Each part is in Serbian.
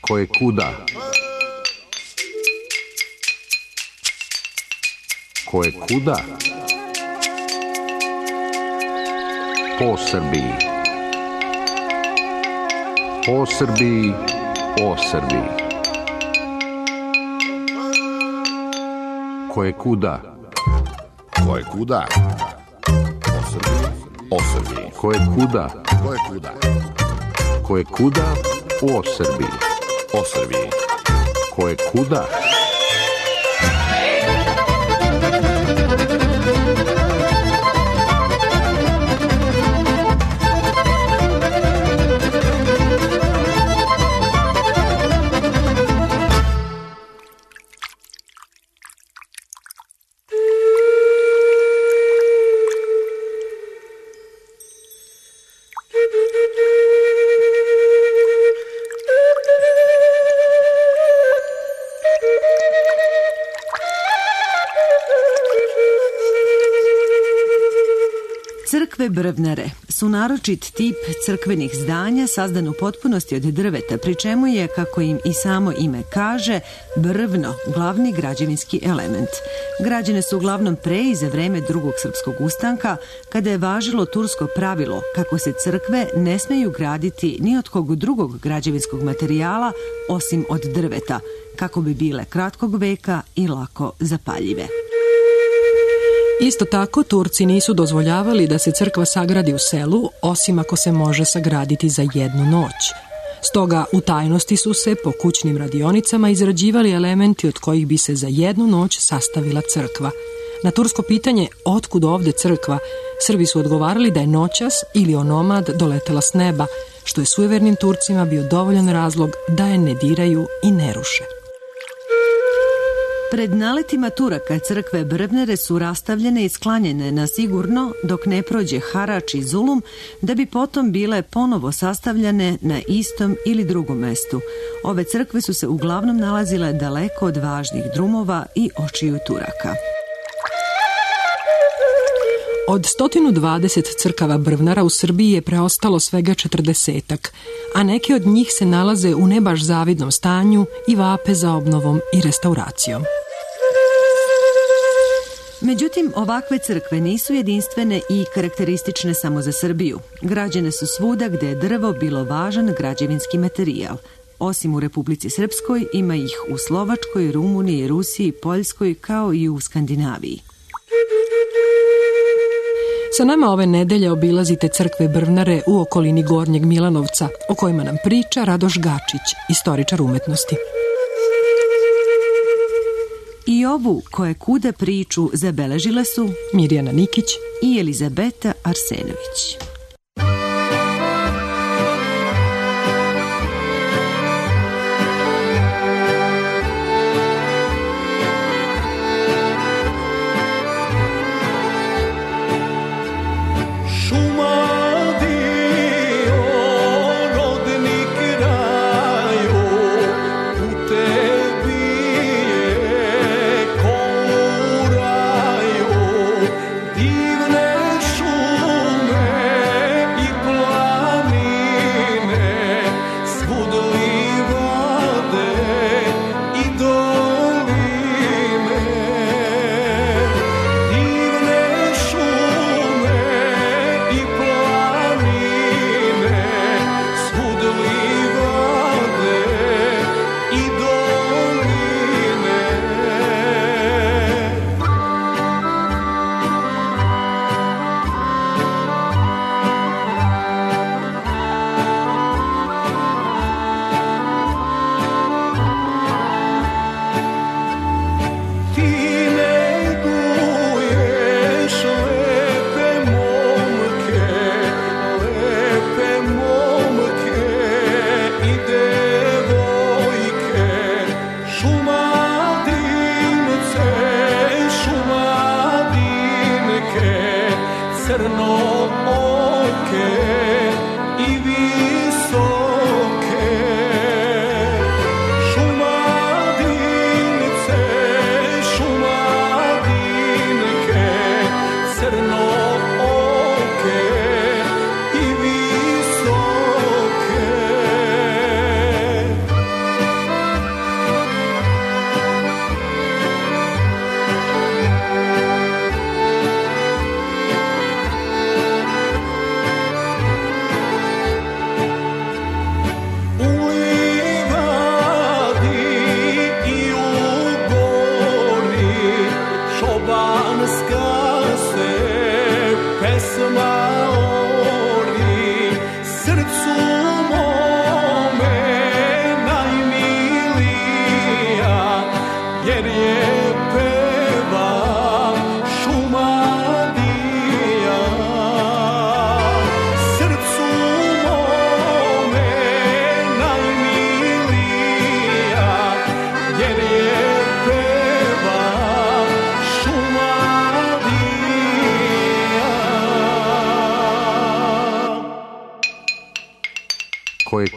Koje kuda? Koje kuda? Po Srbiji. Po Srbiji, o Srbiji. Koje kuda? Koje kuda? O Srbiji, o Srbiji. Koje kuda? Koje kuda? Koje kuda? O Srbiji. O Srbiji. Koje kuda? Crkve brvnare su naročit tip crkvenih zdanja sazdan u potpunosti od drveta, pri čemu je, kako im i samo ime kaže, brvno glavni građevinski element. Građene su uglavnom pre i za vreme Drugog srpskog ustanka, kada je važilo tursko pravilo kako se crkve ne smeju graditi ni od kog drugog građevinskog materijala osim od drveta, kako bi bile kratkog veka i lako zapaljive. Isto tako, Turci nisu dozvoljavali da se crkva sagradi u selu, osim ako se može sagraditi za jednu noć. Stoga, u tajnosti su se po kućnim radionicama izrađivali elementi od kojih bi se za jednu noć sastavila crkva. Na tursko pitanje otkud ovde crkva, Srbi su odgovarali da je noćas ili onomad doletela s neba, što je sujevernim Turcima bio dovoljan razlog da je ne diraju i ne ruše. Pred naletima Turaka crkve brvnare su rastavljene i sklanjene na sigurno dok ne prođe harač i zulum, da bi potom bile ponovo sastavljane na istom ili drugom mestu. Ove crkve su se uglavnom nalazile daleko od važnih drumova i očiju Turaka. Od 120 crkava brvnara u Srbiji je preostalo svega 40-ak, a neke od njih se nalaze u ne baš zavidnom stanju i vape za obnovom i restauracijom. Međutim, ovakve crkve nisu jedinstvene i karakteristične samo za Srbiju. Građene su svuda gde je drvo bilo važan građevinski materijal. Osim u Republici Srpskoj, ima ih u Slovačkoj, Rumuniji, Rusiji, Poljskoj, kao i u Skandinaviji. Sa nama ove nedelje obilazite crkve brvnare u okolini Gornjeg Milanovca, o kojima nam priča Radoš Gačić, istoričar umetnosti. I ovu koje kuda priču zabeležile su Mirjana Nikić i Elizabeta Arsenović. Divne šume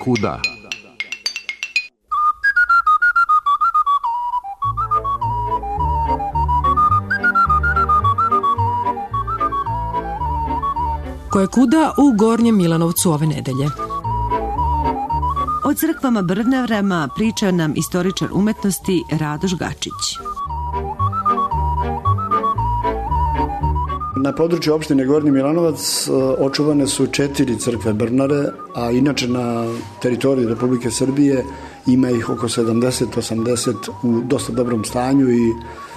kuda. Koje kuda u Gornjem Milanovcu ove nedelje. O crkvama Brvnarama priča nam istoričar umetnosti Radoš Gačić. Na području opštine Gornji Milanovac očuvane su 4 crkve Brvnare, a inače na teritoriji Republike Srbije ima ih oko 70-80 u dosta dobrom stanju i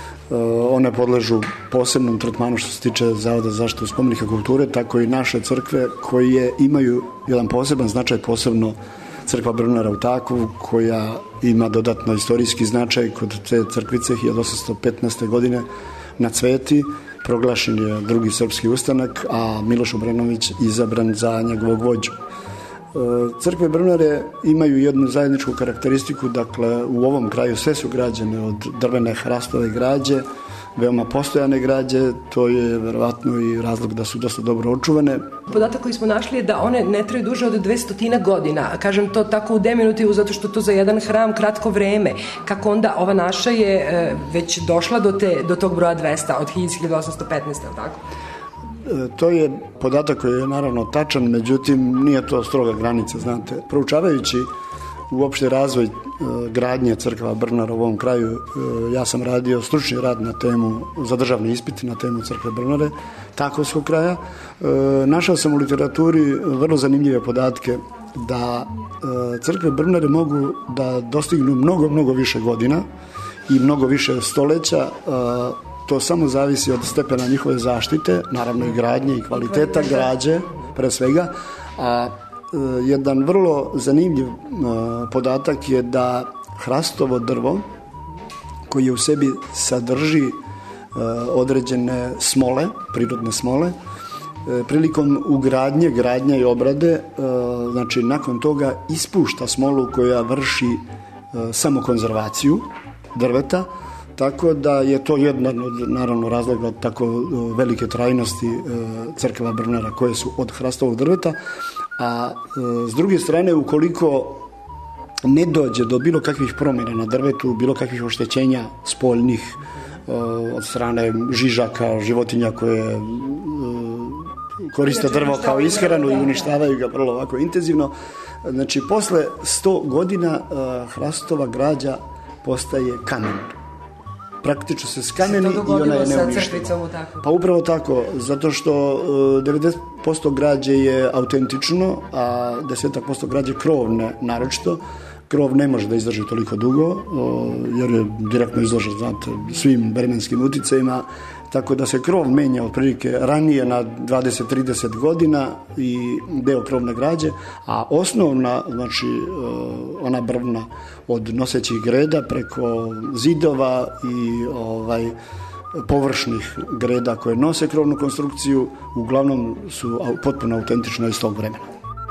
one podležu posebnom tretmanu što se tiče Zavoda za zaštitu spomenika kulture, tako i naše crkve koje imaju jedan poseban značaj, posebno crkva Brvnara u Takovu, koja ima dodatno istorijski značaj. Kod te crkvice 1815. godine na Cveti proglašen je drugi srpski ustanak, a Miloš Obrenović izabran za njegovog vođu. Crkve Brvnare imaju jednu zajedničku karakteristiku, dakle u ovom kraju sve su građene od drvene hrastove građe, veoma postojane građe, to je verovatno i razlog da su dosta dobro očuvane. Podatak koji smo našli je da one ne traju duže od 200 godina. Kažem to tako u diminutivu zato što to za jedan hram kratko vreme. Kako onda ova naša je već došla do tog broja 200 od 1815, tako? To je podatak koji je naravno tačan, međutim nije to stroga granica, znate. Proučavajući uopšte razvoj gradnje crkva Brvnara u ovom kraju, ja sam radio stručni rad na temu, za državni ispit na temu crkve Brvnare, Takovskog kraja. Našao sam u literaturi vrlo zanimljive podatke da crkve Brvnare mogu da dostignu mnogo više godina i mnogo više stoleća. To samo zavisi od stepena njihove zaštite, naravno i gradnje i kvaliteta građe, pre svega. A jedan vrlo zanimljiv podatak je da hrastovo drvo, koji u sebi sadrži određene smole, prirodne smole, prilikom ugradnje, gradnje i obrade, znači nakon toga ispušta smolu koja vrši samokonzervaciju drveta, tako da je to jedan od naravno razloga od tako velike trajnosti crkava Brvnara koje su od hrastovog drveta, a s druge strane ukoliko ne dođe do bilo kakvih promjena na drvetu, bilo kakvih oštećenja spoljnih od strane žižaka, životinja koje koriste drvo kao ishranu i uništavaju ga vrlo ovako intenzivno, znači posle 100 godina hrastova građa postaje kamen. Praktično se skameni i ona je neuništiva. Pa upravo tako, zato što 90% građe je autentično, a 10% građe krovne naročito. Krov ne može da izdrži toliko dugo, jer je direktno izložen, znate, svim vremenskim uticajima, tako da se krov menja otprilike ranije na 20-30 godina i deo krovne građe, a osnovna, znači ona brvna od nosećih greda preko zidova i površnih greda koje nose krovnu konstrukciju, uglavnom su potpuno autentične iz tog vremena.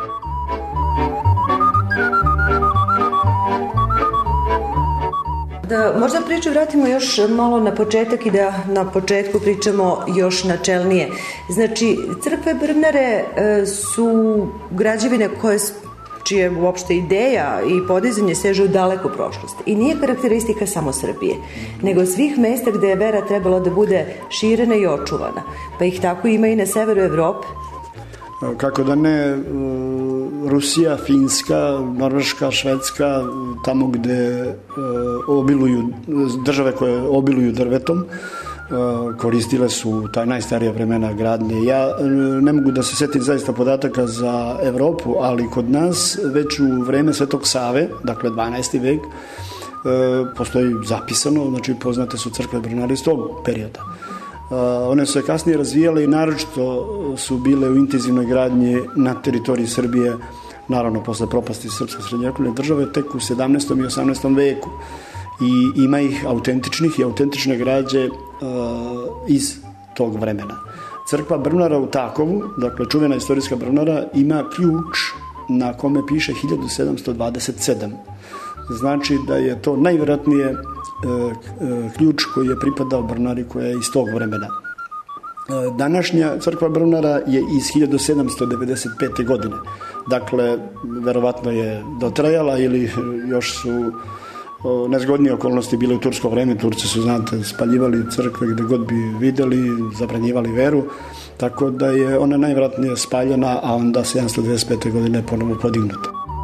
Da možda priču vratimo još malo na početak i da na početku pričamo još načelnije. Znači, crkve Brvnare su građevine čije uopšte ideja i podizanje sežu u daleku prošlost. I nije karakteristika samo Srbije, nego svih mesta gde je vera trebalo da bude širena i očuvana. Pa ih tako ima i na severu Evrope. Kako da ne, Rusija, Finska, Norveška, Švedska, tamo gde obiluju, države koje obiluju drvetom, koristile su ta najstarija vremena gradnje. Ja ne mogu da se setim zaista podataka za Evropu, ali kod nas već u vreme Svetog Save, dakle 12. vek, postoji zapisano, znači poznate su crkve Brvnare iz tog perioda. One su se kasnije razvijale i naročito su bile u intenzivnoj gradnji na teritoriji Srbije, naravno posle propasti srpske srednjovekovne države, tek u 17. i 18. veku. I ima ih autentičnih i autentične građe iz tog vremena. Crkva Brvnara u Takovu, dakle čuvena istorijska Brvnara, ima ključ na kome piše 1727. Znači da je to najvjerojatnije ključ koji je pripadao Brvnari koja je iz tog vremena. Današnja crkva Brvnara je iz 1795. godine. Dakle, verovatno je dotrajala ili još su nezgodnije okolnosti bile u tursko vreme. Turci su, znate, spaljivali crkve gde god bi videli, zabranjivali veru, tako da je ona najvjerojatnije spaljena, a onda 725. godine ponovo podignuta.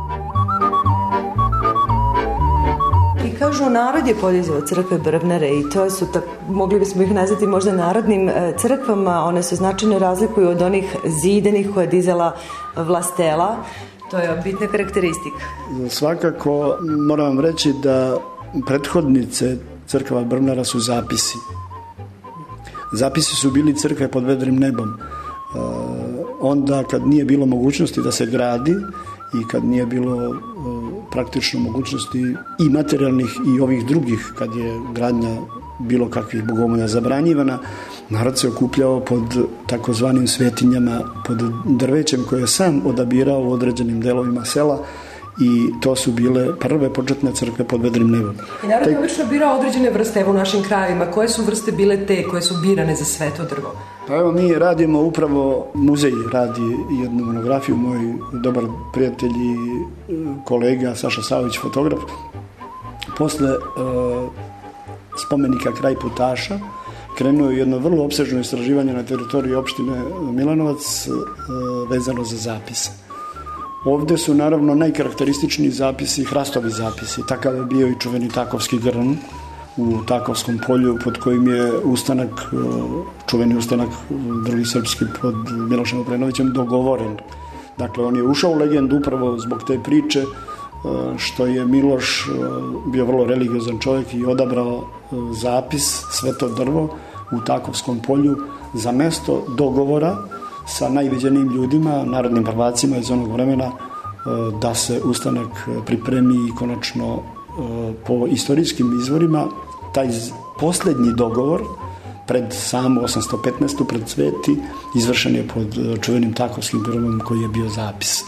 Kažu, narod je podizao crkve Brvnare i to su, mogli bismo ih nazvati možda narodnim crkvama. One se značajno razlikuju od onih zidenih koje je dizala vlastela. To je bitna karakteristika. Svakako moram vam reći da prethodnice crkva Brvnara su zapisi. Zapisi su bili crkve pod vedrim nebom. Onda kad nije bilo mogućnosti da se gradi i kad nije bilo praktično mogućnosti i materijalnih i ovih drugih, kad je gradnja bilo kakvih bogomolja zabranjivana, narod se okupljao pod takozvanim svetinjama, pod drvećem koje je sam odabirao u određenim delovima sela, i to su bile prve početne crkve pod vedrim nebom. I narod je obično birao određene vrste u našim krajevima. Koje su vrste bile te koje su birane za sveto drvo? Pa evo, mi radimo upravo, muzej radi jednu monografiju, moj dobar prijatelj i kolega Saša Savić, fotograf. Posle spomenika Kraj putaša krenuo je jedno vrlo opsežno istraživanje na teritoriji opštine Milanovac vezano za zapise. Ovde su naravno najkarakterističniji zapisi hrastovi zapisi. Takav je bio i čuveni Takovski grm u Takovskom polju, pod kojim je čuveni ustanak drugi srpski pod Milošem Obrenovićem dogovoren. Dakle, on je ušao u legendu upravo zbog te priče što je Miloš bio vrlo religiozan čovjek i odabrao zapis sveto drvo u Takovskom polju za mesto dogovora sa najviđenijim ljudima, narodnim prvacima iz onog vremena, da se ustanak pripremi i konačno po istorijskim izvorima taj posljednji dogovor pred samu 815. pred Sveti izvršen je pod čuvenim Takovskim grmom koji je bio zapis.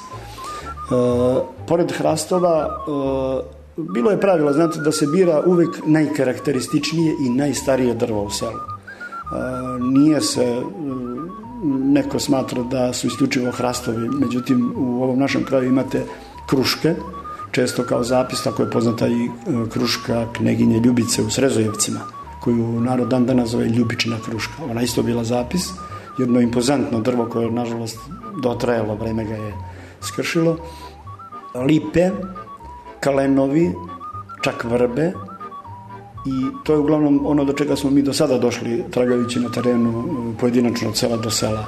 Pored hrastova bilo je pravilo, znate, da se bira uvek najkarakterističnije i najstarije drvo u selu. Nije se, neko smatra da su isključivo hrastovi, međutim u ovom našem kraju imate kruške, često kao zapis, tako je poznata i kruška kneginje Ljubice u Srezojevcima, koju narod dan danas zove Ljubičina kruška. Ona isto bila zapis, jedno impozantno drvo koje je nažalost dotrajalo, vreme ga je skršilo. Lipe, kalenovi, čak vrbe, i to je uglavnom ono do čega smo mi do sada došli tragajući na terenu pojedinačno od sela do sela.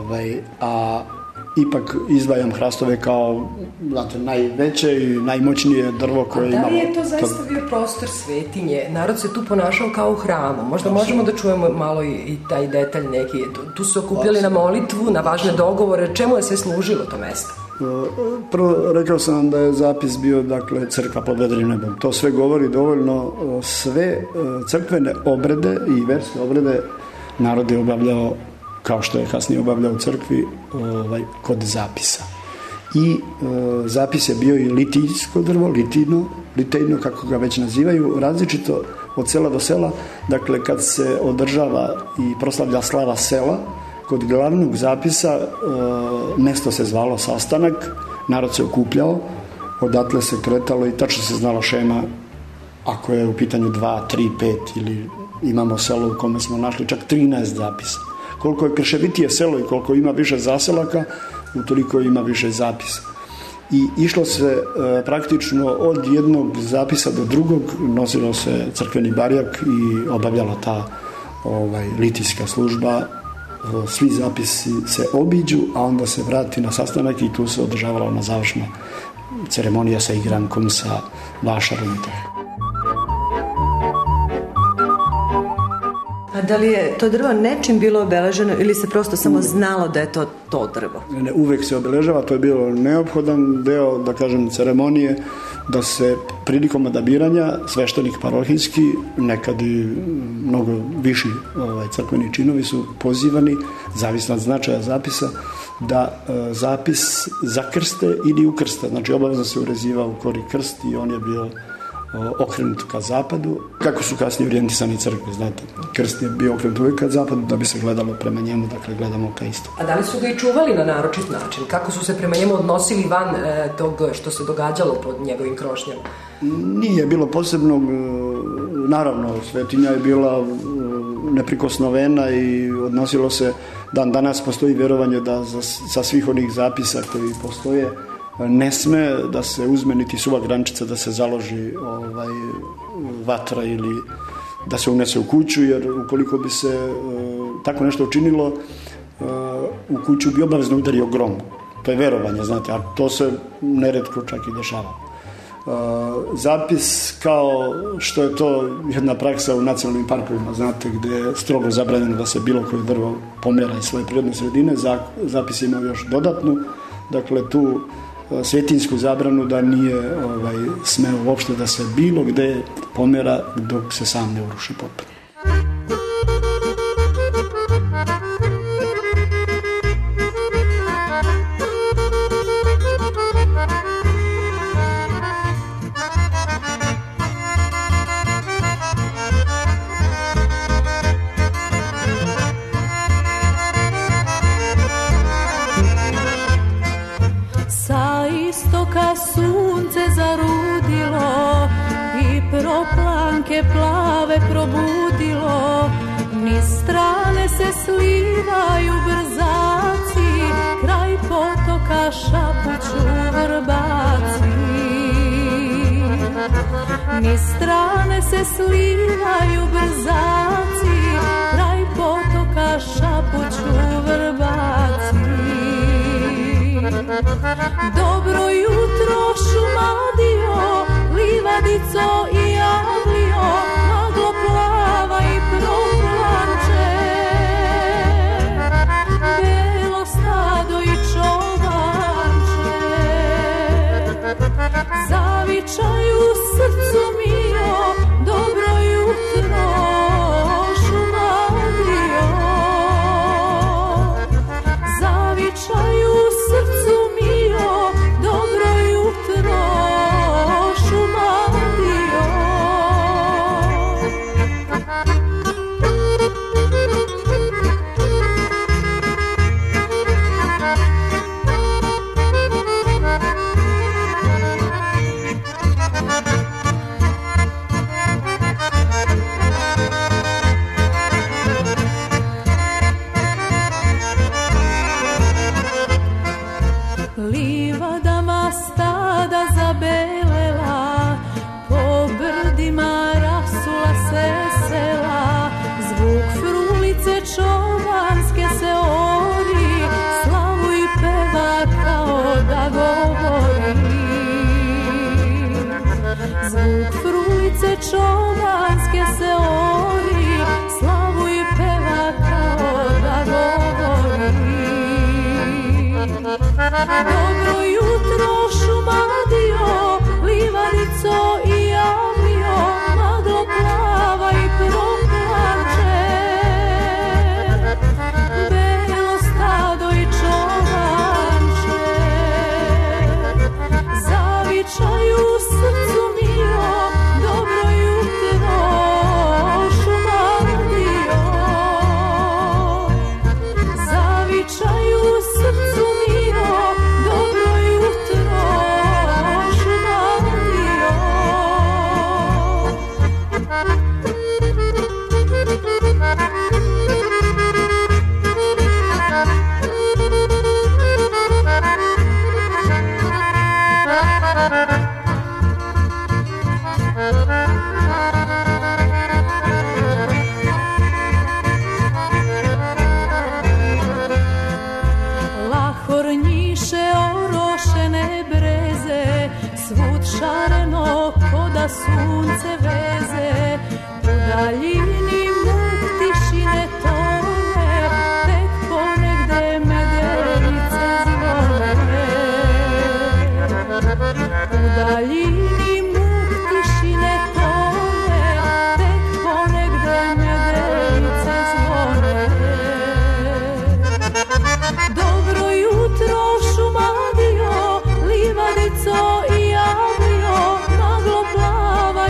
A ipak izdvajam hrastove kao, znate, najveće i najmoćnije drvo koje imamo. Da li je to zaista bio prostor svetinje? Narod se tu ponašao kao u hramu. Možda možemo da čujemo malo i taj detalj neki. Tu su okupljali na molitvu, na važne dogovore. Čemu je sve služilo to mesto? Prvo, rekao sam vam da je zapis bio, dakle, crkva pod vedrim nebom. To sve govori dovoljno. Sve crkvene obrede i verske obrede narod je obavljao, kao što je kasnije obavljao u crkvi, kod zapisa. I zapis je bio i litijsko drvo, litejno, kako ga već nazivaju, različito od sela do sela. Dakle, kad se održava i proslavlja slava sela, kod glavnog zapisa mesto se zvalo sastanak, narod se okupljao, odatle se kretalo i tačno se znala šema, ako je u pitanju 2, 3, 5 ili imamo selo u kome smo našli čak 13 zapisa. Koliko je krševitije selo i koliko ima više zaselaka, utoliko ima više zapisa. I išlo se praktično od jednog zapisa do drugog, nosilo se crkveni barjak i obavljala ta litijska služba. Svi zapisi se obiđu, a onda se vrati na sastanak i tu se održavala ona završna ceremonija sa igrankom, sa vašarom i tako. A da li je to drvo nečim bilo obeleženo ili se prosto samo znalo da je to drvo? Ne, uvek se obeležava, to je bilo neophodan deo, da kažem, ceremonije, da se prilikom odabiranja sveštenik parohijski, nekad i mnogo viši crkveni činovi su pozivani, zavisno od značaja zapisa, da zapis zakrste ili ukrste. Znači, obavezno se urezivao u kori krst i on je bio okrenut ka zapadu. Kako su kasnije orijentisani crkve, znate, krst je bio okrenut uvijek ka zapadu da bi se gledalo prema njemu, dakle gledamo ka istoku. A da li su ga i čuvali na naročit način? Kako su se prema njemu odnosili van tog što se događalo pod njegovim krošnjama? Nije bilo posebnog, naravno, svetinja je bila neprikosnovena i odnosilo se, dan danas postoji vjerovanje da sa svih onih zapisa koji postoje ne sme da se uzme niti suva grančica da se založi vatra ili da se unese u kuću, jer ukoliko bi se tako nešto učinilo, u kuću bi obavezno udario grom. To je verovanje, znate, a to se neretko čak i dešava. Zapis, kao što je to jedna praksa u nacionalnim parkovima, znate, gdje je strogo zabranjeno da se bilo koje drvo pomjera iz svoje prirodne sredine, zapis ima još dodatnu, dakle tu svetinsku zabranu da nije smeo uopšte da se bilo gde pomjera dok se sam ne uruši potpuno. Sunce zarudilo i proplanke plave probudilo, niz strane se slivaju brzaci, kraj potoka šapuću vrbaci. Niz strane se slivaju brzaci, kraj potoka šapuću vrbaci. Dobro jutro šumadio, livadico i javlio, maglo plava i proplanče. Belo stado i čobanče, zavičaju srcu mio, dobro jutro šumadio. Zavičaju srcu mio, dobro jutro šumadio. Livadama stada zabelela, po brdima rasula se sela, zvuk frulice čobanske se ori, slavu i peva kao da govori. Zvuk frulice čobanske se ori, slavu i peva kao da govori. Dobro jutro šumadio, livadico i javlio, maglo plava i proplanče. Belo stado i čobanče, zavičaju srcu mio, dobro jutro šumadio. Zavičaju srcu mio, dobro jutro šumadio. Lahornjiše orošene breze, svud šareno ko da sunce veze, u daljini muk tišine tone, tek ponegde medenice zvone. U daljini muk tišine tone, tek ponegde medenice zvone. Dobro jutro šumadio, livadico i javlio, maglo plava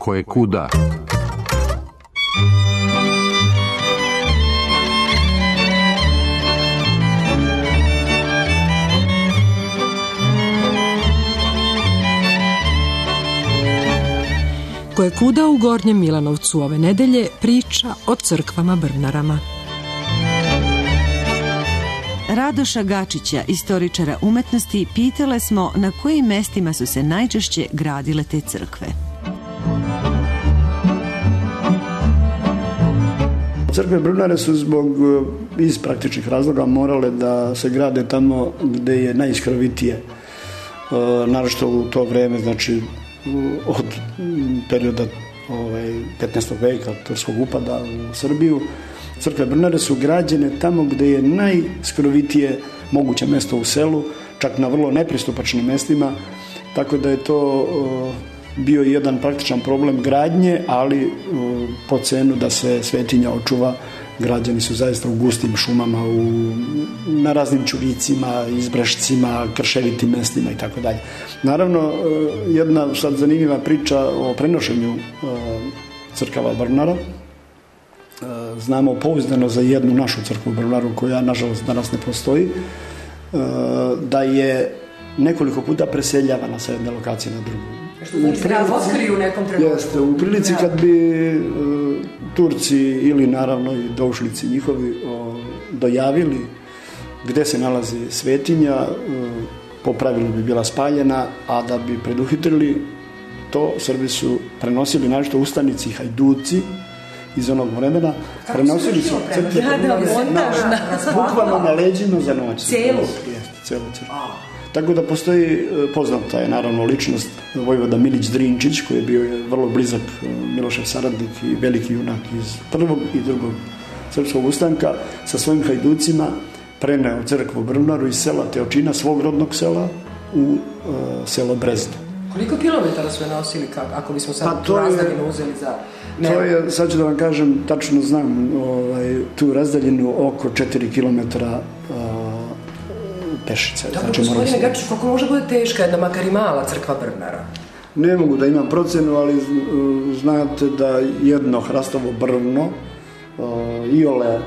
koje kuda. Koje kuda u Gornjem Milanovcu ove nedelje priča o crkvama Brnarama. Radoša Gačića, istoričara umetnosti, pitale smo na kojim mestima su se najčešće gradile te crkve. Crkve Brnare su zbog iz praktičnih razloga morale da se grade tamo gde je najiskrovitije, naročito u to vreme, znači od perioda 15. veka, turskog upada u Srbiju. Crkve Brnare su građene tamo gde je najskrovitije moguće mesto u selu, čak na vrlo nepristupačnim mestima, tako da je to bio jedan praktičan problem gradnje, ali po cenu da se svetinja očuva. Građani su zaista u gustim šumama, na raznim čuricima, izbrešcima, krševitim mestima i tako dalje. Naravno, jedna sad zanimljiva priča o prenošenju crkava Brnara. Znamo pouzdano za jednu našu crkvu Brnaru, koja nažalost danas ne postoji, da je nekoliko puta preseljavana sa jedne lokacije na drugu. U nekom trenutku. Jeste, u prilici kad bi Turci ili naravno i doušlici njihovi dojavili gde se nalazi svetinja, po pravilu bi bila spaljena, a da bi preduhitrili to, Srbi su prenosili našto ustanici, hajduci iz onog vremena, prenosili su crkve bukvalno na leđima za noć. Celu crkvu. Tako da postoji, poznata je naravno ličnost vojvoda Milić Drinčić, koji je bio vrlo blizak Milošev saradnik i veliki junak iz prvog i drugog srpskog ustanka, sa svojim hajducima preneo crkvu Brnaru iz sela Teočina, svog rodnog sela, u selo Brezno. Koliko kilometara su je nosili, ako bismo sad tu razdaljinu uzeli za... To je, sad ću da vam kažem, tačno znam tu razdaljinu oko 4 kilometra pešice. Dobro, gospodine Gačić, koliko može bude teška jedna, makar i mala crkva Brnara? Ne mogu da imam procenu, ali znate da jedno hrastovo brvno, iole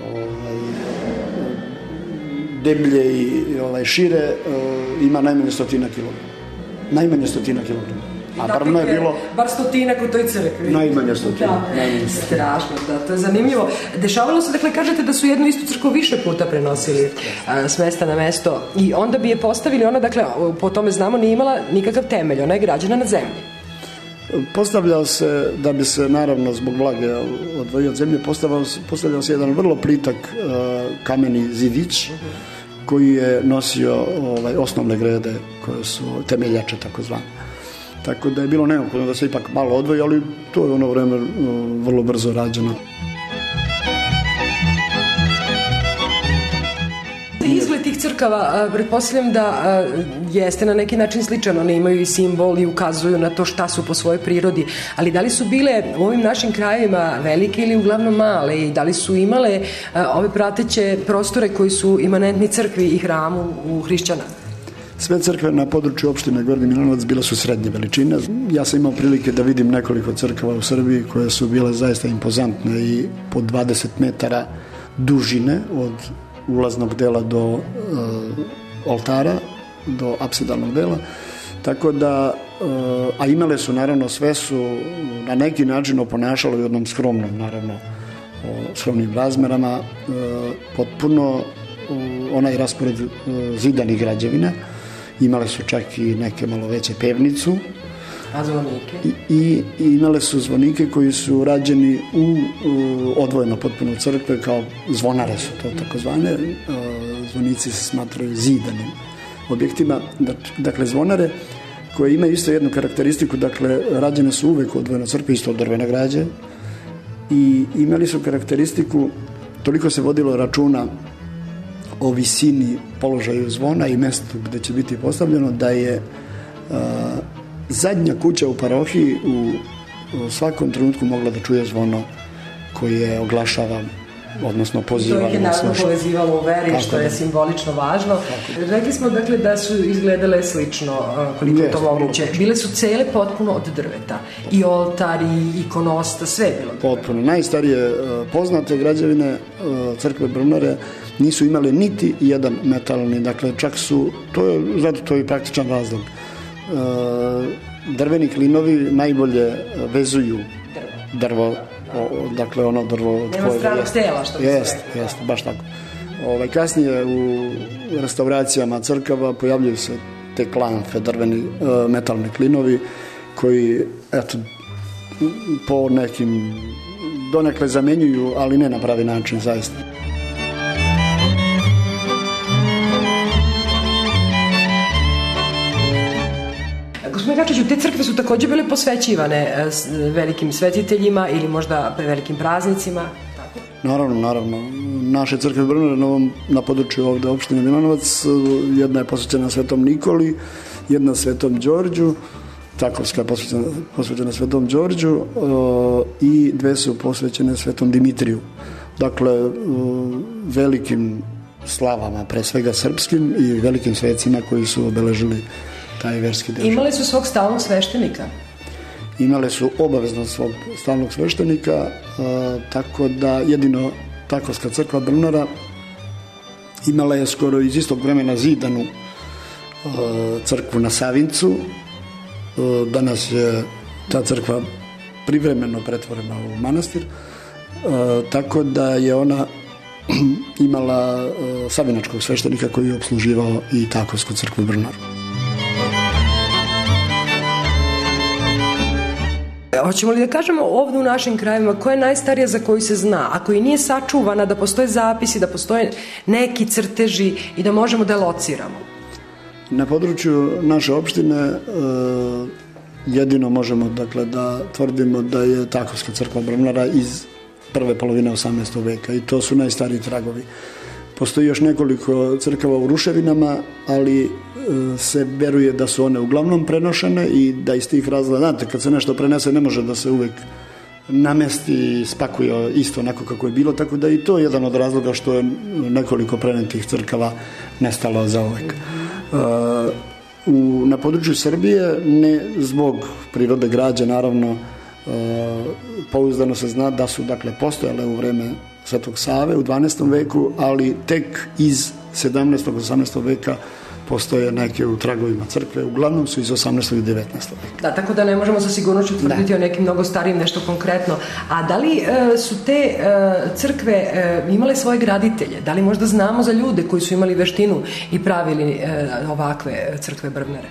deblje i šire, ima najmanje 100 kilograma. Najmanje 100 kilograma. A brvno je bilo... Bar 100 u toj crkvi. Najmanje 100. Strašno, da, to je zanimljivo. Dešavalo se, dakle, kažete da su jednu istu crkvu više puta prenosili s mesta na mesto i onda bi je postavili, ona, dakle, po tome znamo, nije imala nikakav temelj, ona je građena na zemlji. Postavljao se, da bi se, naravno, zbog vlage odvojio od zemlje, postavljao se jedan vrlo plitak kameni zidić, koji je nosio osnovne grede, koje su temeljače, takozvane. Tako da je bilo neophodno da se ipak malo odvoji, ali to je ono vreme vrlo brzo rađeno. Izgled tih crkava, pretpostavljam da jeste na neki način sličan, one imaju i simbol i ukazuju na to šta su po svojoj prirodi, ali da li su bile u ovim našim krajevima velike ili uglavnom male i da li su imale ove prateće prostore koji su imanentni crkvi i hramu u hrišćana? Sve crkve na području opštine Gornji Milanovac bile su srednje veličine. Ja sam imao prilike da vidim nekoliko crkava u Srbiji koje su bile zaista impozantne i po 20 metara dužine od ulaznog dela do oltara, do apsidalnog dela. Tako da, a imale su naravno, sve su na neki način oponašalo u jednom skromnom, naravno, skromnim razmerama, potpuno onaj raspored zidanih građevina. Imale su čak i neke malo veće pevnicu. A zvonike? I imale su zvonike koji su rađeni u odvojeno potpuno u crkve, kao zvonare su to takozvane. Zvonici se smatraju zidanim objektima. Dakle, zvonare koje imaju isto jednu karakteristiku, dakle, rađene su uvek odvojeno crkve, isto od drvene građe, i imali su karakteristiku, toliko se vodilo računa o visini, položaju zvona i mestu gde će biti postavljeno, da je zadnja kuća u parohiji u svakom trenutku mogla da čuje zvono koje oglašava odnosno To pozivali ih je na naravno slušanje. povezivalo u veri, Tako što je da. simbolično važno. Rekli smo dakle da su izgledale slično, koliko je to Jeste, moguće. vrlo Bile su cele potpuno od drveta. I oltar, i ikonosta, sve je bilo od drveta. Potpuno. Najstarije poznate građevine crkve Brvnare nisu imale niti jedan metalni, dakle čak su, zato to je i praktičan razlog. Drveni klinovi najbolje vezuju drvo, dakle ono drvo... Nema stranog tela, što bi se Jeste, baš tako. Kasnije u restauracijama crkava pojavljuju se te klamfe, drveni metalni klinovi koji, eto, po nekim donekle zamenjuju, ali ne na pravi način, zaista. Gospodine Gačiću, te crkve su takođe bile posvećivane velikim svetiteljima ili možda velikim praznicima? Naravno. Naše crkve Brvnare na području ovde opštine Milanovac, jedna je posvećena Svetom Nikoli, jedna Svetom Đorđu, Takovska je posvećena Svetom Đorđu i dve su posvećene Svetom Dimitriju. Dakle, velikim slavama, pre svega srpskim, i velikim svecima koji su obeležili taj verski deo. Imali su svog stalnog sveštenika? Imale su obavezno svog stalnog sveštenika, tako da jedino Takovska crkva Brvnara imala je skoro iz istog vremena zidanu crkvu na Savincu. Danas je ta crkva privremeno pretvorena u manastir, tako da je ona imala savinačkog sveštenika koji je opsluživao i Takovsku crkvu Brvnaru. Hoćemo li da kažemo ovde u našim krajevima koja je najstarija za koju se zna, a koji nije sačuvana, da postoje zapisi, da postoje neki crteži i da možemo da je lociramo? Na području naše opštine jedino možemo, dakle, da tvrdimo da je Takovska crkva Brvnara iz prve polovine 18. veka i to su najstariji tragovi. Postoji još nekoliko crkava u ruševinama, ali se veruje da su one uglavnom prenošene i da iz tih razloga, znate, kad se nešto prenese ne može da se uvek namesti i spakuje isto onako kako je bilo, tako da i to je jedan od razloga što je nekoliko prenetih crkava nestalo za uvek. Na području Srbije, ne zbog prirode građe, naravno, pouzdano se zna da su, dakle, postojale u vreme Svetog Save u 12. veku, ali tek iz 17. 18. veka postoje neke u tragovima crkve, uglavnom su iz 18. i 19. veka. Da, tako da ne možemo sa sigurnošću tvrditi o nekim mnogo starijim nešto konkretno. A da li su te crkve imale svoje graditelje? Da li možda znamo za ljude koji su imali veštinu i pravili ovakve crkve Brvnare?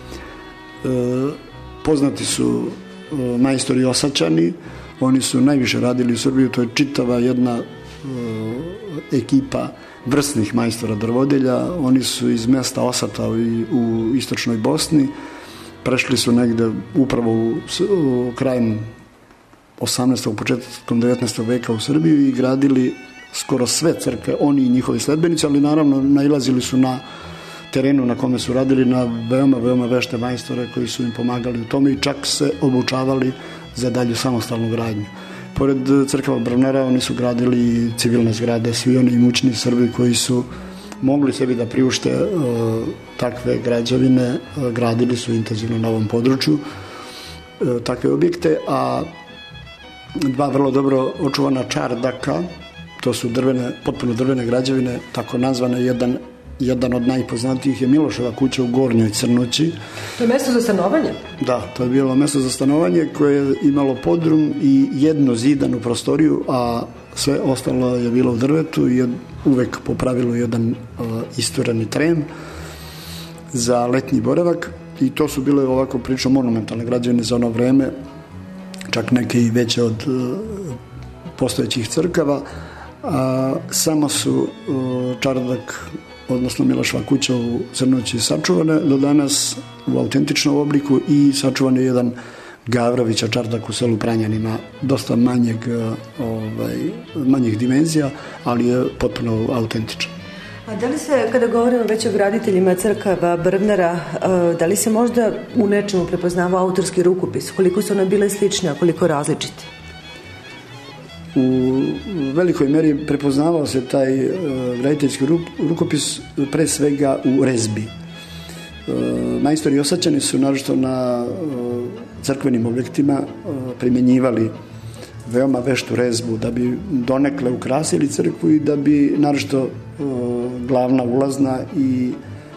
Poznati su majstori Osačani, oni su najviše radili u Srbiji, to je čitava jedna ekipa vrsnih majstora drvodelja. Oni su iz mesta Osata u istočnoj Bosni, prešli su negde upravo krajem 18. početkom 19. veka u Srbiju i gradili skoro sve crkve, oni i njihovi sledbenici, ali naravno nailazili su na terenu na kome su radili na veoma vešte majstore koji su im pomagali u tome i čak se obučavali za dalju samostalnu gradnju. Pored crkava Brvnara oni su gradili civilne zgrade, svi oni imućni Srbi koji su mogli sebi da priušte takve građevine, gradili su intenzivno na ovom području takve objekte, a dva vrlo dobro očuvana čardaka, to su potpuno drvene građevine, tako nazvane. Jedan od najpoznatijih je Miloševa kuća u Gornjoj Crnoći. To je mesto za stanovanje? Da, to je bilo mesto za stanovanje koje je imalo podrum i jednu zidanu prostoriju, a sve ostalo je bilo u drvetu i uvek po pravilu jedan istureni trem za letnji boravak i to su bile ovako prilično monumentalne građevine za ono vreme, čak neke i veće od postojećih crkava. Samo su čardak, odnosno Miloševa kuća u Crnoći sačuvane do danas u autentičnom obliku i sačuvan je jedan Gavrovića čardak u selu Pranjanima, dosta manjih dimenzija, ali je potpuno autentičan. A da li se, kada govorimo već o graditeljima crkava Brvnara, da li se možda u nečemu prepoznava autorski rukopis? Koliko su one bile slične, a koliko različiti? u velikoj meri prepoznavao se taj graditeljski rukopis pre svega u rezbi. Majstori Osačani su naročito na crkvenim objektima primjenjivali veoma veštu rezbu da bi donekle ukrasili crkvu i da bi naročito glavna ulazna i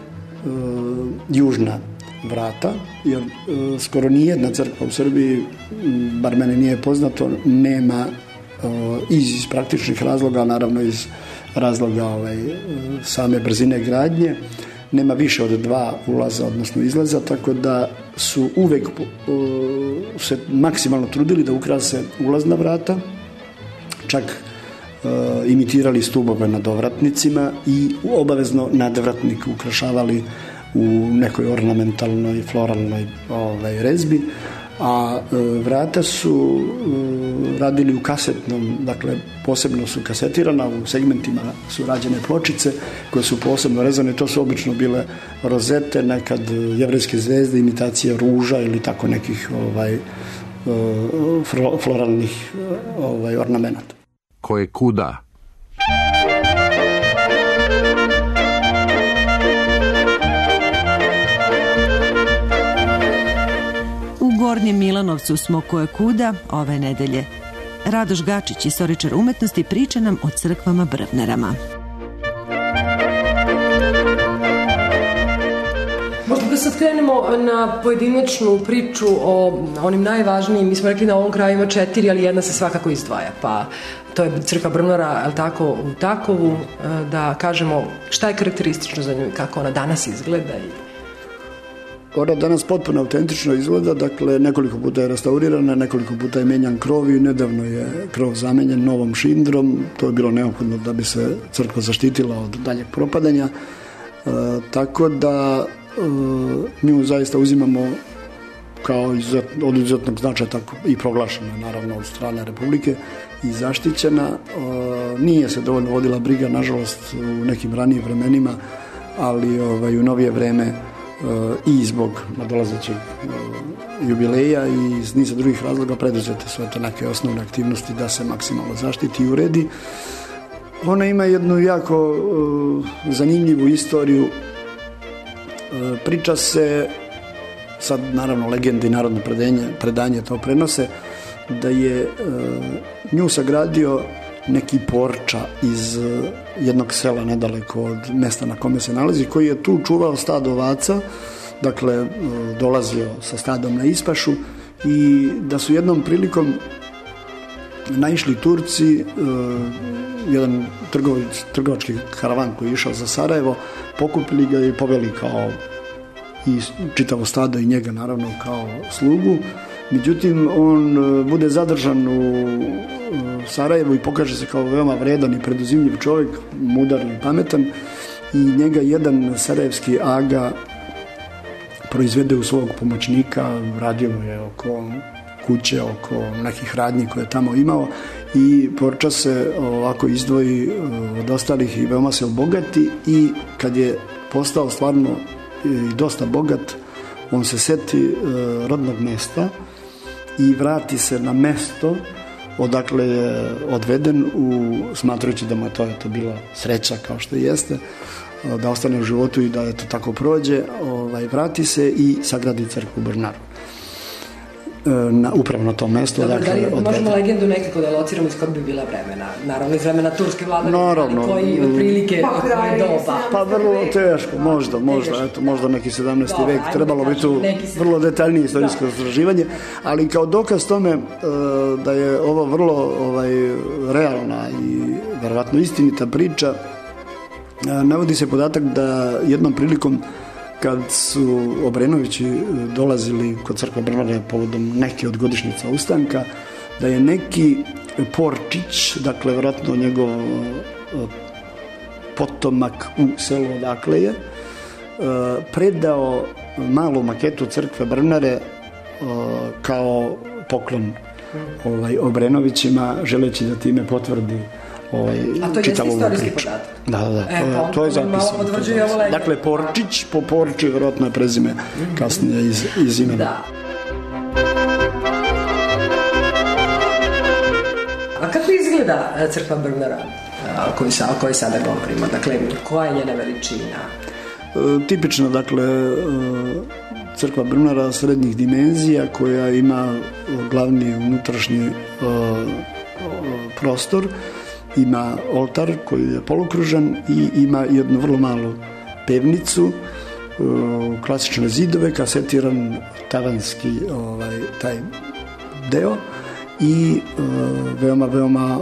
južna vrata, jer skoro nijedna crkva u Srbiji, bar mene nije poznato, nema iz praktičnih razloga, naravno iz razloga same brzine gradnje, nema više od 2 ulaza, odnosno izlaza, tako da su uvek se maksimalno trudili da ukrase ulazna vrata, čak imitirali stubove na dovratnicima i obavezno nadvratnik ukrašavali u nekoj ornamentalnoj, floralnoj rezbi, a vrata su radili u kasetnom, dakle posebno su kasetirana, u segmentima su rađene pločice koje su posebno rezane, to su obično bile rozete, nekad jevrejske zvezde, imitacija ruža ili tako nekih floralnih ornamenata. Koje kuda? U Gornjem Milanovcu smo koje kuda ove nedelje. Radoš Gačić, istoričar umetnosti, priča nam o crkvama Brvnarama. Možda da sad krenemo na pojedinačnu priču o onim najvažnijim. Mi smo rekli na ovom kraju ima 4, ali jedna se svakako izdvaja. Pa to je crkva Brvnara, ali tako u Takovu, da kažemo šta je karakteristično za nju i kako ona danas izgleda. Ona danas potpuno autentično izgleda, dakle nekoliko puta je restaurirana, nekoliko puta je menjan krov i nedavno je krov zamenjen novom šindrom. To je bilo neophodno da bi se crkva zaštitila od daljeg propadanja, tako da nju zaista uzimamo kao od izuzetnog značaja, tako i proglašena naravno od strane Republike i zaštićena. Nije se dovoljno vodila briga, nažalost, u nekim ranijim vremenima, ali u novije vreme i zbog nadolazećeg jubileja i iz niza drugih razloga preduzete sve te neke osnovne aktivnosti da se maksimalno zaštiti i uredi. Ona ima jednu jako zanimljivu istoriju. Priča se, sad naravno legende i narodno predanje to prenose, da je nju sagradio neki porča iz jednog sela nedaleko od mesta na kome se nalazi, koji je tu čuvao stado ovaca, dakle dolazio sa stadom na ispašu, i da su jednom prilikom naišli Turci, jedan trgovački karavan koji je išao za Sarajevo, pokupili ga i poveli kao i čitavo stado i njega naravno kao slugu. Međutim, on bude zadržan u Sarajevu i pokaže se kao veoma vredan i preduzimljiv čovjek, mudar i pametan, i njega jedan sarajevski aga proizvede u svog pomoćnika, radio mu je oko kuće, oko nekih radnji koje je tamo imao, i porča se ovako izdvoji od ostalih i veoma se obogati, i kad je postao stvarno dosta bogat, on se seti rodnog mesta i vrati se na mesto odakle je odveden, smatrajući da mu je to bila sreća, kao što jeste, da ostane u životu i da je to tako prođe, vrati se i sagradi crkvu Brvnaru. Upravo na tom mestu. Dobro, da li možemo legendu nekako da lociramo iz kod bi bila vremena? Naravno, iz vremena turske vladavine, ali koji otprilike doba? Pa vrlo teško, možda neki 17. vek, trebalo bi tu vrlo detaljnije istorijsko istraživanje, ali kao dokaz tome da je ovo vrlo realna i verovatno istinita priča, navodi se podatak da jednom prilikom, kad su Obrenovići dolazili kod crkve Brvnara povodom neke od godišnjica ustanka, da je neki Porčić, dakle vjerojatno njegov potomak u selu odakle je, predao malu maketu crkve Brvnare kao poklon Obrenovićima, želeći da time potvrdi a to je istorijski podatak? Da, to je zapisano. Dakle, Porčić, po Porči vjerojatno je prezime kasnije iz imena. Da. A kako izgleda izgleda crkva Brvnara o kojoj sada govorimo? Dakle, koja je njena veličina? Tipično, dakle, crkva Brvnara srednjih dimenzija koja ima glavni unutrašnji prostor, ima oltar koji je polukružan i ima jednu vrlo malu pevnicu, klasične zidove, kasetiran tavanski taj deo i veoma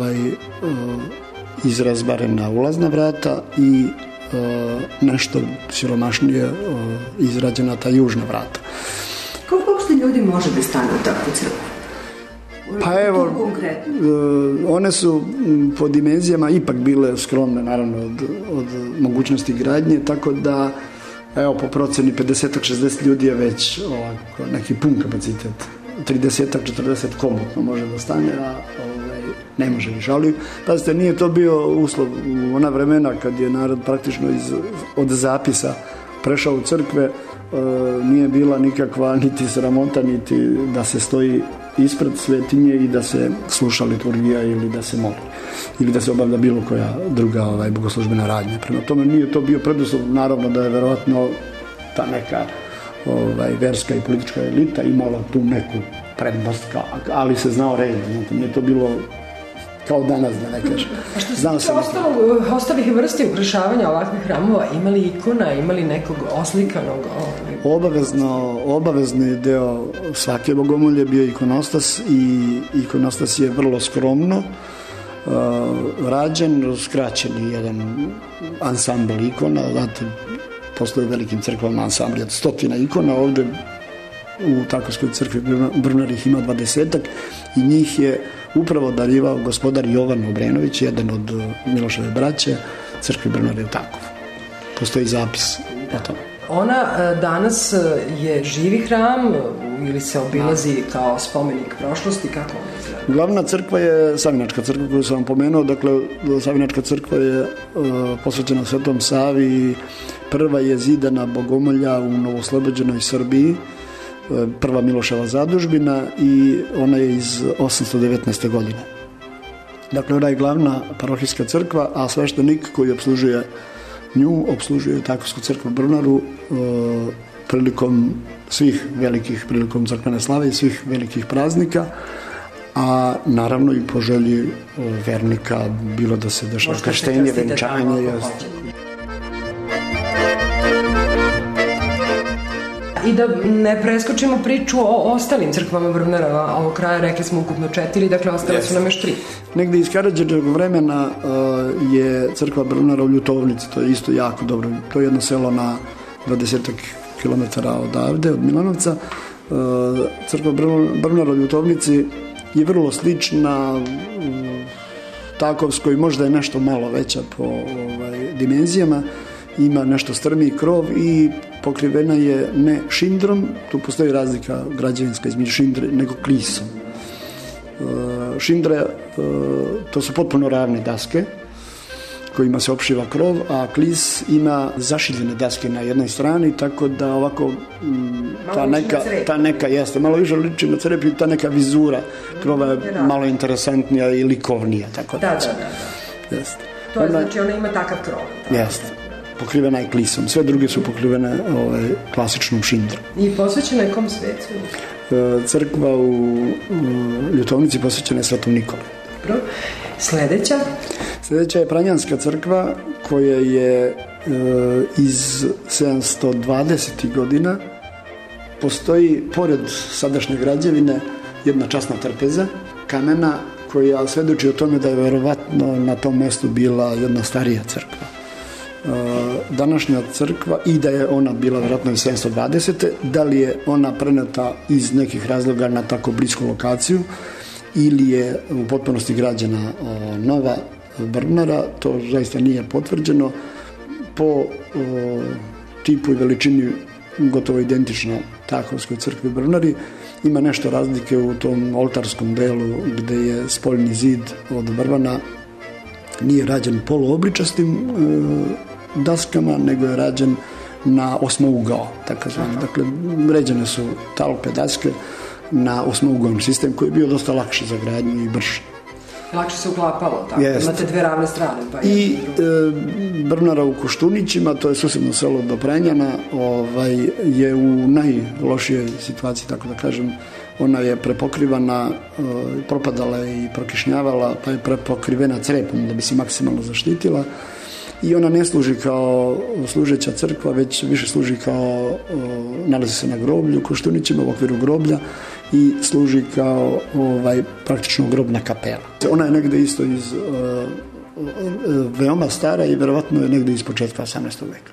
izrazbarena ulazna vrata i nešto siromašnije izrađena ta južna vrata. Koliko uopšte ljudi može da stane u takvu crkvu? Pa evo, one su po dimenzijama ipak bile skromne, naravno, od mogućnosti gradnje, tako da, evo, po proceni 50-60 ljudi je već ovako, neki pun kapacitet. 30-40 komotno može da stane, a ne može više. Ali, pazite, nije to bio uslov u ona vremena kad je narod praktično od zapisa prešao u crkve, nije bila nikakva niti sramota, niti da se stoji ispred svetinje i da se sluša liturgija ili da se moli ili da se obavlja bilo koja druga bogoslužbena radnja. Prema tome nije to bio preduslov, naravno da je verovatno ta neka verska i politička elita imala tu neku prednost, ali se znao red, nije to bilo kao danas, da ne kažem. A što se tiče ostalih vrsti ukrašavanja ovakvih hramova, imali ikona, imali nekog oslikanog? Obavezni deo svake bogomolje bio ikonostas i ikonostas je vrlo skromno rađen, skraćeni jedan ansambl ikona, znate, postoje u velikim crkvama ansambli od 100 ikona, ovde u Takovskoj crkvi Brvnar ih ima 20-ak i njih je upravo darivao gospodar Jovan Obrenović, jedan od Miloševe braće, crkvi Brvnar u Takovu. Postoji zapis o tome. Ona danas je živi hram ili se obilazi kao spomenik prošlosti, kako ona izgleda? Glavna crkva je Savinačka crkva koju sam vam pomenuo, dakle Savinačka crkva je posvećena Svetom Savi i prva je zidana bogomolja u novoslobođenoj Srbiji, prva Miloševa zadužbina i ona je iz 819. godine. Dakle, ona je glavna parohijska crkva, a sveštenik koji opslužuje nju, opslužuje Takovsku crkvu Brvnaru prilikom svih velikih, prilikom crkvene slave i svih velikih praznika, a naravno i po želji vernika, bilo da se dešava krštenje, venčanje. I da ne preskočimo priču o ostalim crkvama Brvnara, ovog kraja rekli smo ukupno 4, dakle ostale su nam još 3. Negde iz Karadžićevog vremena je crkva Brvnara u Ljutovnici, to je isto jako dobro, to je jedno selo na 20 km odavde, od Milanovca. Crkva Brvnara u Ljutovnici je vrlo slična Takovskoj, možda je nešto malo veća po dimenzijama, ima nešto strmiji krov i pokrivena je ne šindrom, tu postoji razlika građevinska između šindre nego klisom. Šindre, to su potpuno ravne daske kojima se opšiva krov, a klis ima zašiljene daske na jednoj strani, tako da ovako ta neka jeste, malo više liči na crep i ta neka vizura krova je malo interesantnija i likovnija, tako da. Jeste. To je znači ona ima takav krov. Jeste. Pokrivena je klisom. Sve druge su pokrivene klasičnom šindrom. I posvećena je kom svecu? Crkva u Ljutovnici posvećena je Svetom Nikoli. Dobro. Sledeća je Pranjanska crkva koja je iz 720. godina. Postoji pored sadašnje građevine jedna časna trpeza kamena koja svedoči o tome da je verovatno na tom mestu bila jedna starija crkva. Današnja crkva i da je ona bila vjerojatno iz 720. Da li je ona preneta iz nekih razloga na tako blisku lokaciju ili je u potpunosti građena nova Brvnara, to zaista nije potvrđeno. Po tipu i veličini gotovo identično Takovskoj crkvi Brvnari, ima nešto razlike u tom oltarskom delu gde je spoljni zid od brvana nije rađen poluobličastim daskama, nego je rađen na osmougao, tako zvano. Dakle, ređene su talpe daske na osmougaon sistem koji je bio dosta lakši za gradnju i brži. Lakše se uklapalo, tako? Jest. Imate dve ravne strane. Pa I Brnara u Koštunićima, to je susedno selo do Prenjana, je u najlošijoj situaciji, tako da kažem. Ona je prepokrivana, propadala je i prokišnjavala, pa je prepokrivena crepom da bi se maksimalno zaštitila. I ona ne služi kao služeća crkva, već više služi kao, nalazi se na groblju u Koštunićima u okviru groblja i služi kao praktično grobna kapela. Ona je negde isto iz veoma stara i verovatno je negde iz početka 18. veka.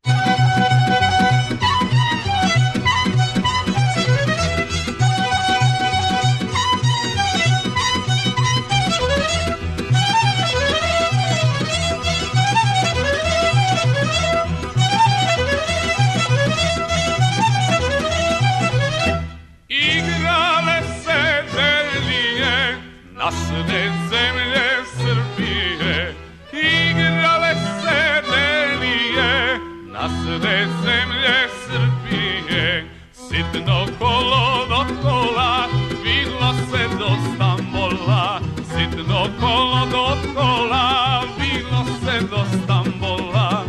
Nasne zemlje Srbije, igrale se delije, nasne zemlje Srbije, sitno kolo do kola, bilo se do Stambola, sitno kolo do kola, bilo se do Stambola.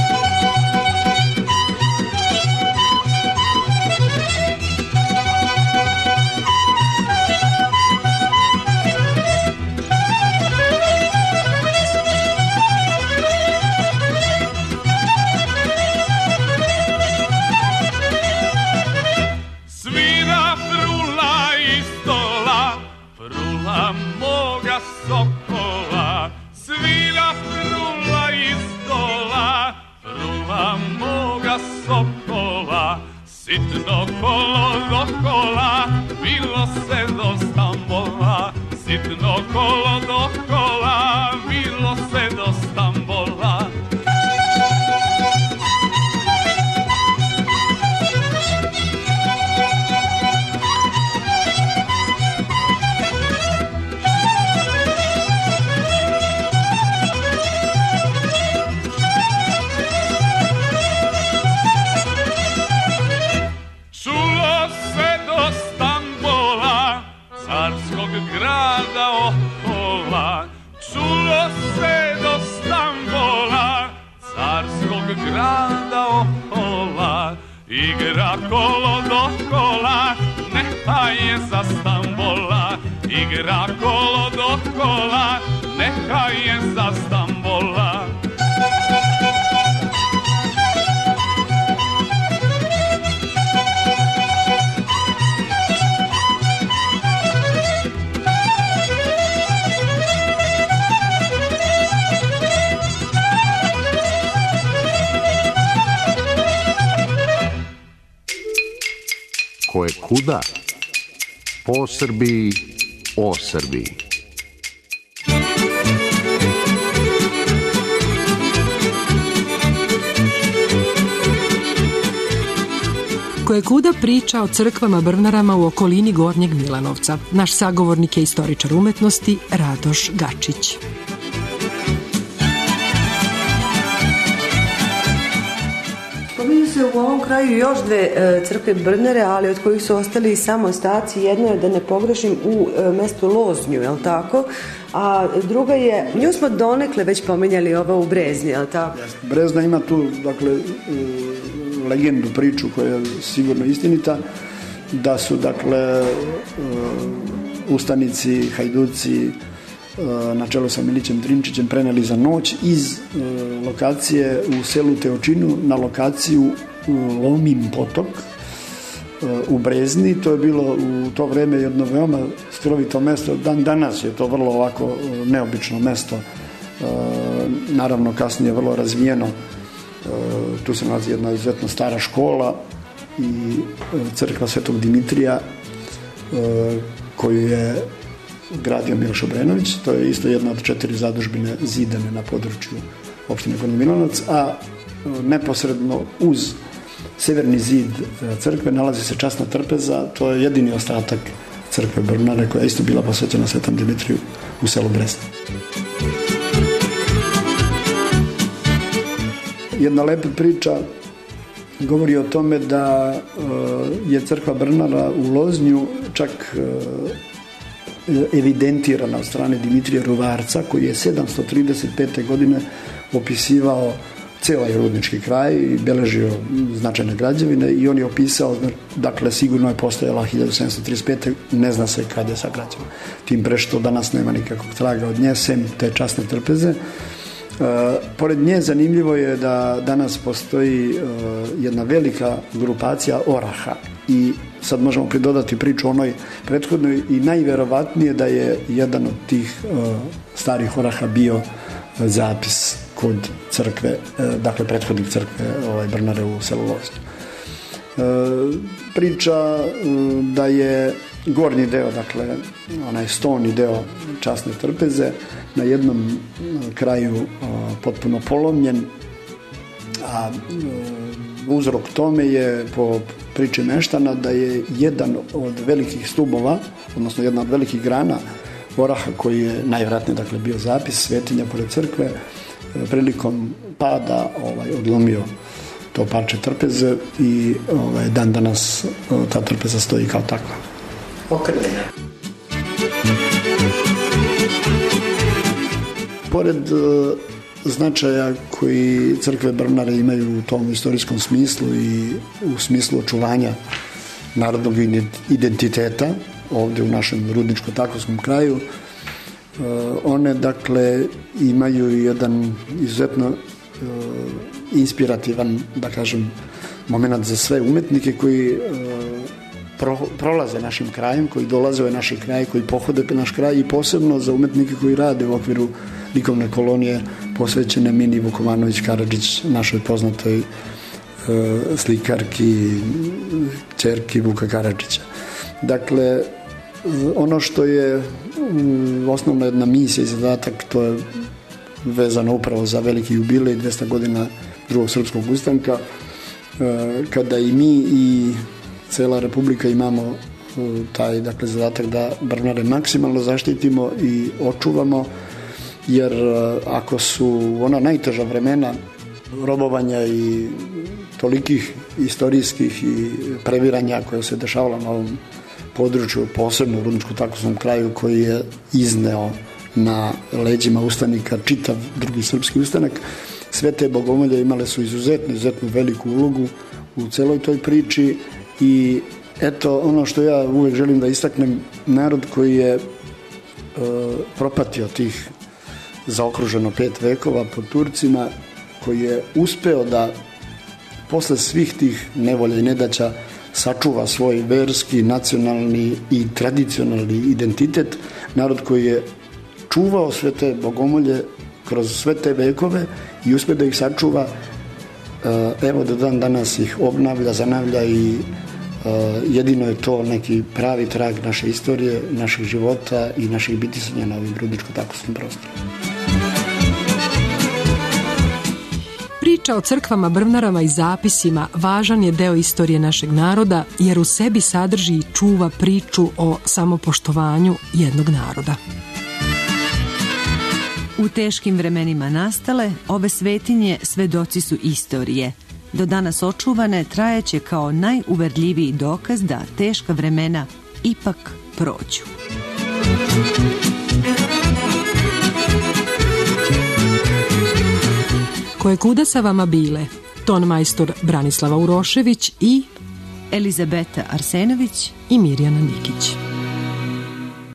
Sokola, svira frula iz dola, frula moga sokola, sitno kolo do kola, bilo se do Stambola, sitno kolo do kola, bilo se do Stambola. Grada okola, čulo se do Stambola, carskog grada okola, igra kolo do kola, neka je za Stambola, igra kolo do kola, neka je za Stambola. Ko je kuda? Po Srbiji, o Srbiji. Koje kuda priča o crkvama Brvnarama u okolini Gornjeg Milanovca. Naš sagovornik je istoričar umetnosti Radoš Gačić. Spominju se u ovom kraju još dve crkve Brvnare, ali od kojih su ostali samo ostaci. Jedno je, da ne pogrešim, u mestu Loznju, je li tako? A druga je, nju smo donekle već pominjali, ova u Brezni, je li tako? Brezna ima tu, dakle, legendu, priču koja je sigurno istinita, da su, dakle, ustanici, hajduci na čelu sa Milićem Trinčićem preneli za noć iz lokacije u selu Teočinu na lokaciju Lomin potok u Brezni. To je bilo u to vreme jedno veoma skrovito mesto. Dan danas je to vrlo ovako neobično mesto, naravno kasnije vrlo razvijeno. Tu se nalazi jedna izuzetno stara škola i crkva Svetog Dimitrija koju je gradio Miloš Obrenović. To je isto jedna od 4 zadužbine zidane na području opštine Gornji Milanovac, a neposredno uz severni zid crkve nalazi se časna trpeza. To je jedini ostatak crkve Brvnare koja je isto bila posvećena Svetom Dimitriju u selu Brezna. Jedna lepa priča govori o tome da je crkva Brvnara u Loznju čak evidentirana od strane Dimitrija Ruvarca, koji je 735. godine opisivao ceo ovaj rudnički kraj i beležio značajne građevine i on je opisao, dakle sigurno je postojala 1735. ne zna se kad je sagrađena. Tim pre što danas nema nikakvog traga od nje, sem te časne trpeze. Pored nje zanimljivo je da danas postoji jedna velika grupacija oraha i sad možemo pridodati priču onoj prethodnoj i najverovatnije da je jedan od tih starih oraha bio zapis kod crkve, dakle prethodnik crkve Brnare u selu Lovću. Priča da je gornji deo, dakle onaj stoni deo časne trpeze na jednom kraju potpuno polomljen, a uzrok tome je po priči meštana da je jedan od velikih stubova, odnosno jedna od velikih grana oraha koji je najvjerojatnije dakle bio zapis svetinja pored crkve, prilikom pada odlomio to parče trpeze i dan danas ta trpeza stoji kao takva. Okrnjena. Pored značaja koji crkve Brnare imaju u tom istorijskom smislu i u smislu očuvanja narodnog identiteta ovdje u našem rudničko-takovskom kraju, one dakle imaju jedan izuzetno inspirativan, da kažem, moment za sve umetnike koji prolaze našim krajem, koji dolaze u naš kraj, koji pohode naš kraj i posebno za umetnike koji rade u okviru likovne kolonije posvećene Mini Vukomanović Karadžić, našoj poznatoj slikarki, ćerki Vuka Karadžića. Dakle, ono što je osnovna jedna misija i zadatak, to je vezano upravo za veliki jubilej 200 godina drugog srpskog ustanka, kada i mi i cela Republika imamo taj dakle zadatak da Brnare maksimalno zaštitimo i očuvamo, jer ako su ona najteža vremena robovanja i tolikih istorijskih i previranja koje se dešavalo na ovom području, posebno u rudničko-takovskom kraju koji je izneo na leđima ustanika čitav drugi srpski ustanak, sve te bogomolje imale su izuzetno veliku ulogu u celoj toj priči. I eto, ono što ja uvek želim da istaknem, narod koji je propatio tih zaokruženo 5 vekova pod Turcima, koji je uspeo da posle svih tih nevolja i nedaća sačuva svoj verski, nacionalni i tradicionalni identitet, narod koji je čuvao sve te bogomolje kroz sve te vekove i uspeo da ih sačuva, evo do dan danas ih obnavlja, zanavlja i jedino je to neki pravi trag naše istorije, naših života i naših bitisanja na ovim rudničko-takovskim prostorima. Priča o crkvama, brvnarama i zapisima važan je deo istorije našeg naroda, jer u sebi sadrži i čuva priču o samopoštovanju jednog naroda. U teškim vremenima nastale, ove svetinje svedoci su istorije. Do danas očuvane trajeće kao najuverljiviji dokaz da teška vremena ipak prođu. Koje kuda sa vama bile ton majstor Branislava Urošević i Elizabeta Arsenović i Mirjana Nikić.